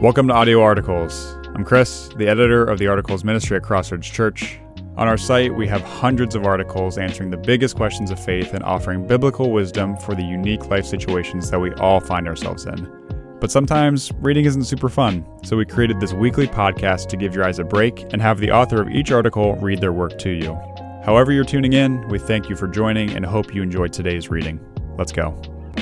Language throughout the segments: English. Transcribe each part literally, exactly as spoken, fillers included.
Welcome to Audio Articles. I'm Chris, the editor of the Articles Ministry at Crossroads Church. On our site, we have hundreds of articles answering the biggest questions of faith and offering biblical wisdom for the unique life situations that we all find ourselves in. But sometimes reading isn't super fun, so we created this weekly podcast to give your eyes a break and have the author of each article read their work to you. However you're tuning in, we thank you for joining and hope you enjoyed today's reading. Let's go.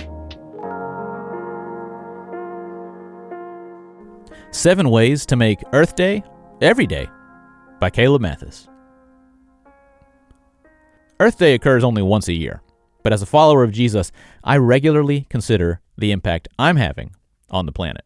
Seven Ways to Make Earth Day Every Day by Caleb Mathis. Earth Day occurs only once a year, but as a follower of Jesus, I regularly consider the impact I'm having on the planet.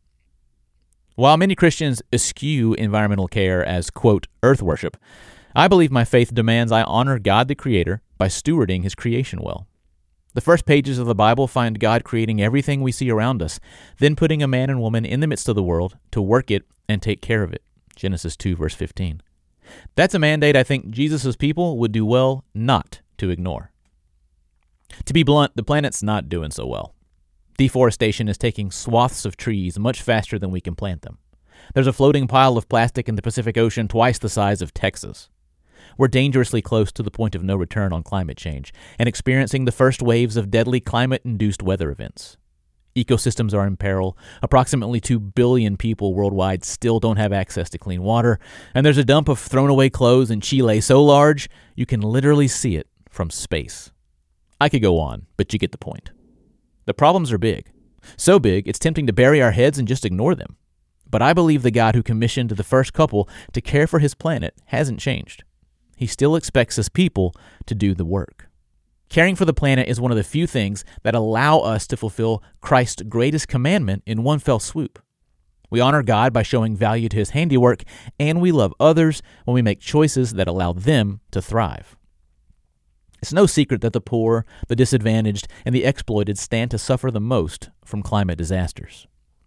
While many Christians eschew environmental care as, quote, earth worship, I believe my faith demands I honor God the Creator by stewarding His creation well. The first pages of the Bible find God creating everything we see around us, then putting a man and woman in the midst of the world to work it and take care of it. Genesis two, verse fifteen. That's a mandate I think Jesus' people would do well not to ignore. To be blunt, the planet's not doing so well. Deforestation is taking swaths of trees much faster than we can plant them. There's a floating pile of plastic in the Pacific Ocean twice the size of Texas. We're dangerously close to the point of no return on climate change and experiencing the first waves of deadly climate-induced weather events. Ecosystems are in peril. Approximately two billion people worldwide still don't have access to clean water, and there's a dump of thrown-away clothes in Chile so large you can literally see it from space. I could go on, but you get the point. The problems are big. So big, it's tempting to bury our heads and just ignore them. But I believe the God who commissioned the first couple to care for His planet hasn't changed. He still expects His people to do the work. Caring for the planet is one of the few things that allow us to fulfill Christ's greatest commandment in one fell swoop. We honor God by showing value to His handiwork, and we love others when we make choices that allow them to thrive. It's no secret that the poor, the disadvantaged, and the exploited stand to suffer the most from climate disasters.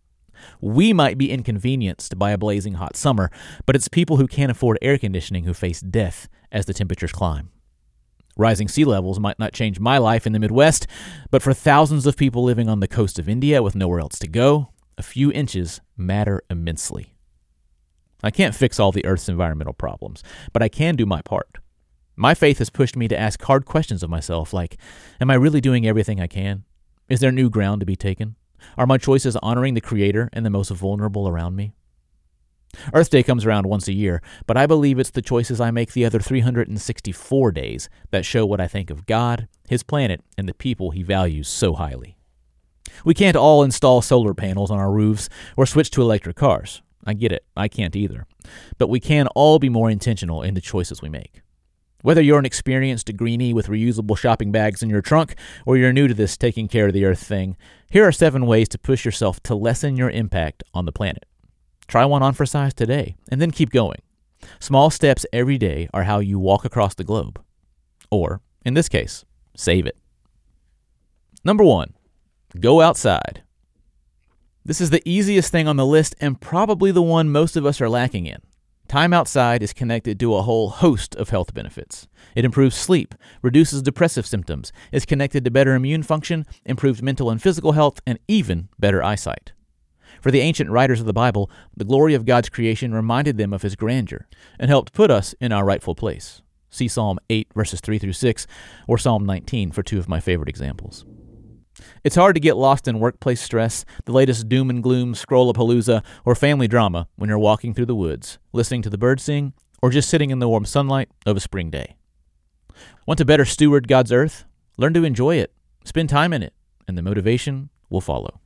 We might be inconvenienced by a blazing hot summer, but it's people who can't afford air conditioning who face death as the temperatures climb. Rising sea levels might not change my life in the Midwest, but for thousands of people living on the coast of India with nowhere else to go, a few inches matter immensely. I can't fix all the Earth's environmental problems, but I can do my part. My faith has pushed me to ask hard questions of myself, like, am I really doing everything I can? Is there new ground to be taken? Are my choices honoring the Creator and the most vulnerable around me? Earth Day comes around once a year, but I believe it's the choices I make the other three hundred sixty-four days that show what I think of God, His planet, and the people He values so highly. We can't all install solar panels on our roofs or switch to electric cars. I get it. I can't either. But we can all be more intentional in the choices we make. Whether you're an experienced greenie with reusable shopping bags in your trunk, or you're new to this taking care of the earth thing, here are seven ways to push yourself to lessen your impact on the planet. Try one on for size today, and then keep going. Small steps every day are how you walk across the globe. Or, in this case, save it. Number one, go outside. This is the easiest thing on the list and probably the one most of us are lacking in. Time outside is connected to a whole host of health benefits. It improves sleep, reduces depressive symptoms, is connected to better immune function, improved mental and physical health, and even better eyesight. For the ancient writers of the Bible, the glory of God's creation reminded them of His grandeur and helped put us in our rightful place. See Psalm eight, verses three through six, or Psalm nineteen for two of my favorite examples. It's hard to get lost in workplace stress, the latest doom and gloom scrollapalooza, or family drama when you're walking through the woods, listening to the birds sing, or just sitting in the warm sunlight of a spring day. Want to better steward God's earth? Learn to enjoy it, spend time in it, and the motivation will follow.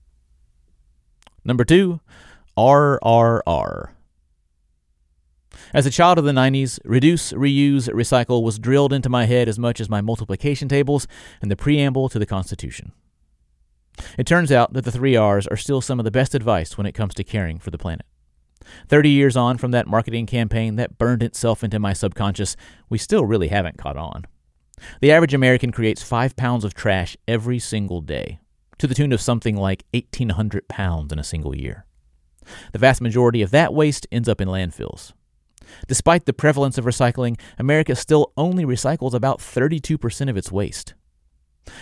Number two, R R R. As a child of the nineties, reduce, reuse, recycle was drilled into my head as much as my multiplication tables and the preamble to the Constitution. It turns out that the three R's are still some of the best advice when it comes to caring for the planet. Thirty years on from that marketing campaign that burned itself into my subconscious, we still really haven't caught on. The average American creates five pounds of trash every single day, to the tune of something like eighteen hundred pounds in a single year. The vast majority of that waste ends up in landfills. Despite the prevalence of recycling, America still only recycles about thirty-two percent of its waste.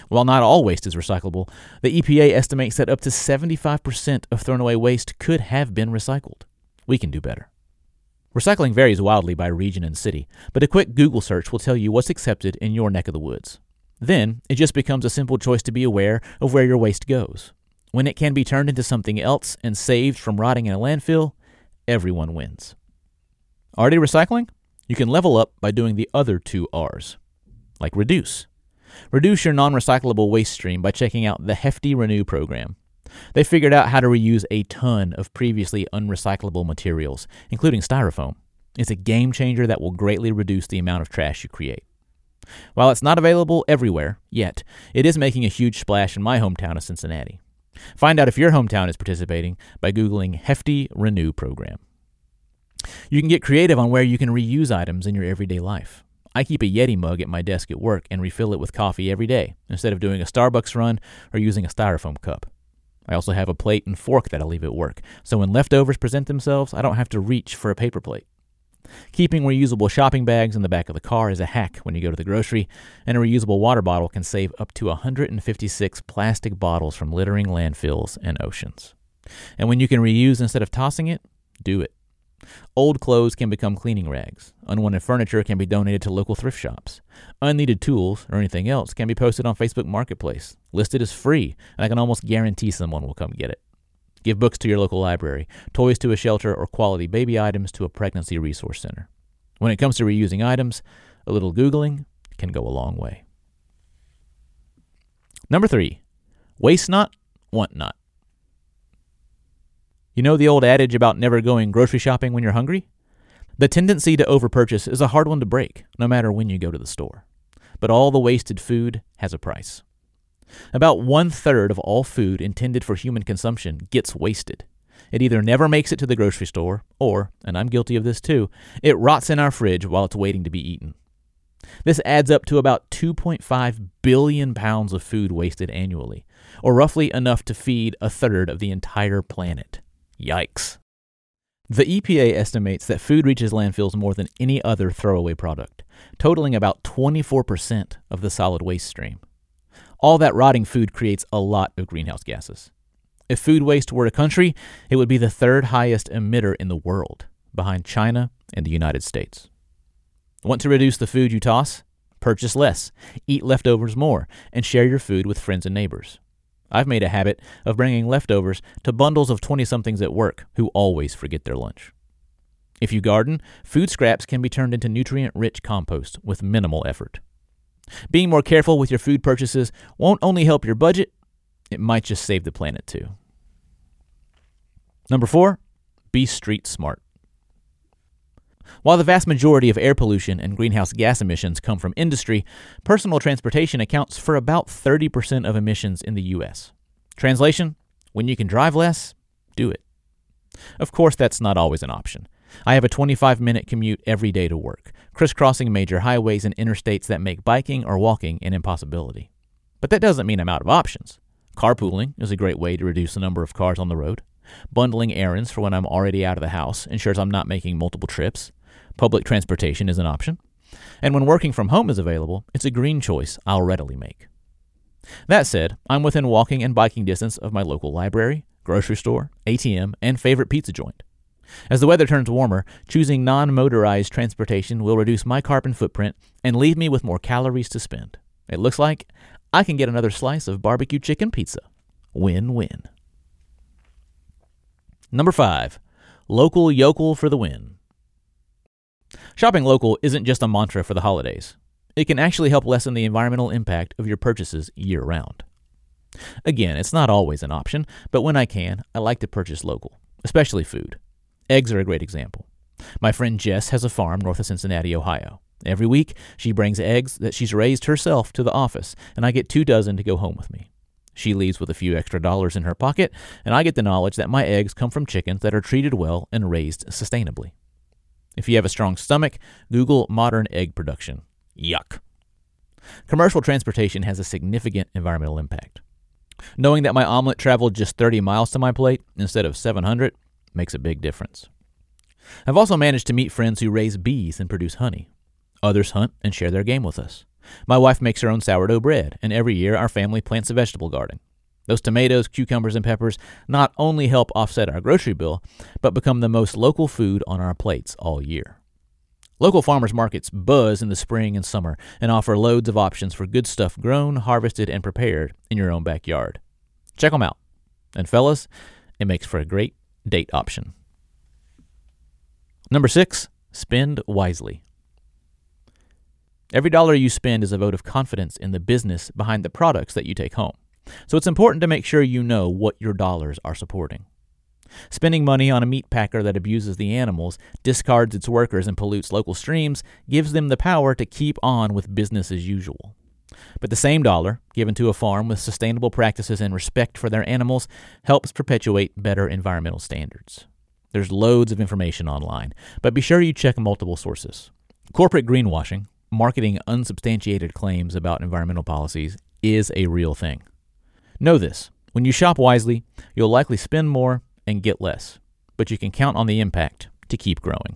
While not all waste is recyclable, the E P A estimates that up to seventy-five percent of thrown away waste could have been recycled. We can do better. Recycling varies wildly by region and city, but a quick Google search will tell you what's accepted in your neck of the woods. Then, it just becomes a simple choice to be aware of where your waste goes. When it can be turned into something else and saved from rotting in a landfill, everyone wins. Already recycling? You can level up by doing the other two R's, like reduce. Reduce your non-recyclable waste stream by checking out the Hefty Renew program. They figured out how to reuse a ton of previously unrecyclable materials, including styrofoam. It's a game changer that will greatly reduce the amount of trash you create. While it's not available everywhere yet, it is making a huge splash in my hometown of Cincinnati. Find out if your hometown is participating by Googling Hefty Renew program. You can get creative on where you can reuse items in your everyday life. I keep a Yeti mug at my desk at work and refill it with coffee every day, instead of doing a Starbucks run or using a styrofoam cup. I also have a plate and fork that I leave at work, so when leftovers present themselves, I don't have to reach for a paper plate. Keeping reusable shopping bags in the back of the car is a hack when you go to the grocery, and a reusable water bottle can save up to one hundred fifty-six plastic bottles from littering landfills and oceans. And when you can reuse instead of tossing it, do it. Old clothes can become cleaning rags. Unwanted furniture can be donated to local thrift shops. Unneeded tools or anything else can be posted on Facebook Marketplace, listed as free, and I can almost guarantee someone will come get it. Give books to your local library, toys to a shelter, or quality baby items to a pregnancy resource center. When it comes to reusing items, a little Googling can go a long way. Number three, waste not, want not. You know the old adage about never going grocery shopping when you're hungry? The tendency to overpurchase is a hard one to break, no matter when you go to the store. But all the wasted food has a price. About one-third of all food intended for human consumption gets wasted. It either never makes it to the grocery store, or, and I'm guilty of this too, it rots in our fridge while it's waiting to be eaten. This adds up to about two point five billion pounds of food wasted annually, or roughly enough to feed a third of the entire planet. Yikes. The E P A estimates that food reaches landfills more than any other throwaway product, totaling about twenty-four percent of the solid waste stream. All that rotting food creates a lot of greenhouse gases. If food waste were a country, it would be the third highest emitter in the world, behind China and the United States. Want to reduce the food you toss? Purchase less, eat leftovers more, and share your food with friends and neighbors. I've made a habit of bringing leftovers to bundles of twenty-somethings at work who always forget their lunch. If you garden, food scraps can be turned into nutrient-rich compost with minimal effort. Being more careful with your food purchases won't only help your budget, it might just save the planet too. Number four, be street smart. While the vast majority of air pollution and greenhouse gas emissions come from industry, personal transportation accounts for about thirty percent of emissions in the U S. Translation, when you can drive less, do it. Of course, that's not always an option. I have a twenty-five minute commute every day to work, crisscrossing major highways and interstates that make biking or walking an impossibility. But that doesn't mean I'm out of options. Carpooling is a great way to reduce the number of cars on the road. Bundling errands for when I'm already out of the house ensures I'm not making multiple trips. Public transportation is an option. And when working from home is available, it's a green choice I'll readily make. That said, I'm within walking and biking distance of my local library, grocery store, A T M, and favorite pizza joint. As the weather turns warmer, choosing non-motorized transportation will reduce my carbon footprint and leave me with more calories to spend. It looks like I can get another slice of barbecue chicken pizza. Win-win. Number five, local yokel for the win. Shopping local isn't just a mantra for the holidays. It can actually help lessen the environmental impact of your purchases year-round. Again, it's not always an option, but when I can, I like to purchase local, especially food. Eggs are a great example. My friend Jess has a farm north of Cincinnati, Ohio. Every week, she brings eggs that she's raised herself to the office, and I get two dozen to go home with me. She leaves with a few extra dollars in her pocket, and I get the knowledge that my eggs come from chickens that are treated well and raised sustainably. If you have a strong stomach, Google modern egg production. Yuck. Commercial transportation has a significant environmental impact. Knowing that my omelet traveled just thirty miles to my plate instead of seven hundred makes a big difference. I've also managed to meet friends who raise bees and produce honey. Others hunt and share their game with us. My wife makes her own sourdough bread, and every year our family plants a vegetable garden. Those tomatoes, cucumbers, and peppers not only help offset our grocery bill, but become the most local food on our plates all year. Local farmers markets buzz in the spring and summer and offer loads of options for good stuff grown, harvested, and prepared in your own backyard. Check them out. And fellas, it makes for a great date option. Number six, spend wisely. Every dollar you spend is a vote of confidence in the business behind the products that you take home. So it's important to make sure you know what your dollars are supporting. Spending money on a meat packer that abuses the animals, discards its workers, and pollutes local streams gives them the power to keep on with business as usual. But the same dollar, given to a farm with sustainable practices and respect for their animals, helps perpetuate better environmental standards. There's loads of information online, but be sure you check multiple sources. Corporate greenwashing, marketing unsubstantiated claims about environmental policies, is a real thing. Know this: when you shop wisely, you'll likely spend more and get less, but you can count on the impact to keep growing.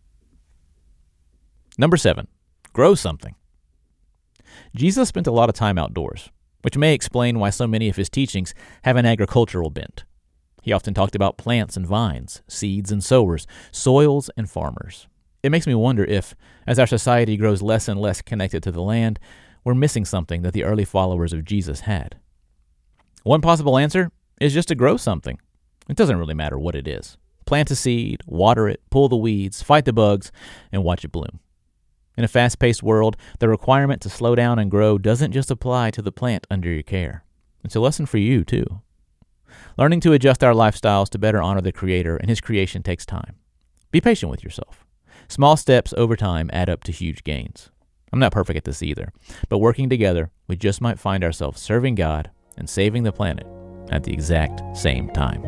Number seven, grow something. Jesus spent a lot of time outdoors, which may explain why so many of his teachings have an agricultural bent. He often talked about plants and vines, seeds and sowers, soils and farmers. It makes me wonder if, as our society grows less and less connected to the land, we're missing something that the early followers of Jesus had. One possible answer is just to grow something. It doesn't really matter what it is. Plant a seed, water it, pull the weeds, fight the bugs, and watch it bloom. In a fast-paced world, the requirement to slow down and grow doesn't just apply to the plant under your care. It's a lesson for you, too. Learning to adjust our lifestyles to better honor the Creator and His creation takes time. Be patient with yourself. Small steps over time add up to huge gains. I'm not perfect at this either, but working together, we just might find ourselves serving God and saving the planet at the exact same time.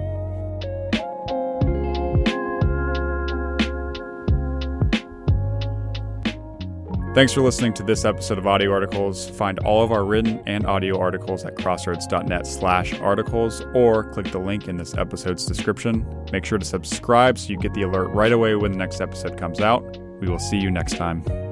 Thanks for listening to this episode of Audio Articles. Find all of our written and audio articles at crossroads.net slash articles or click the link in this episode's description. Make sure to subscribe so you get the alert right away when the next episode comes out. We will see you next time.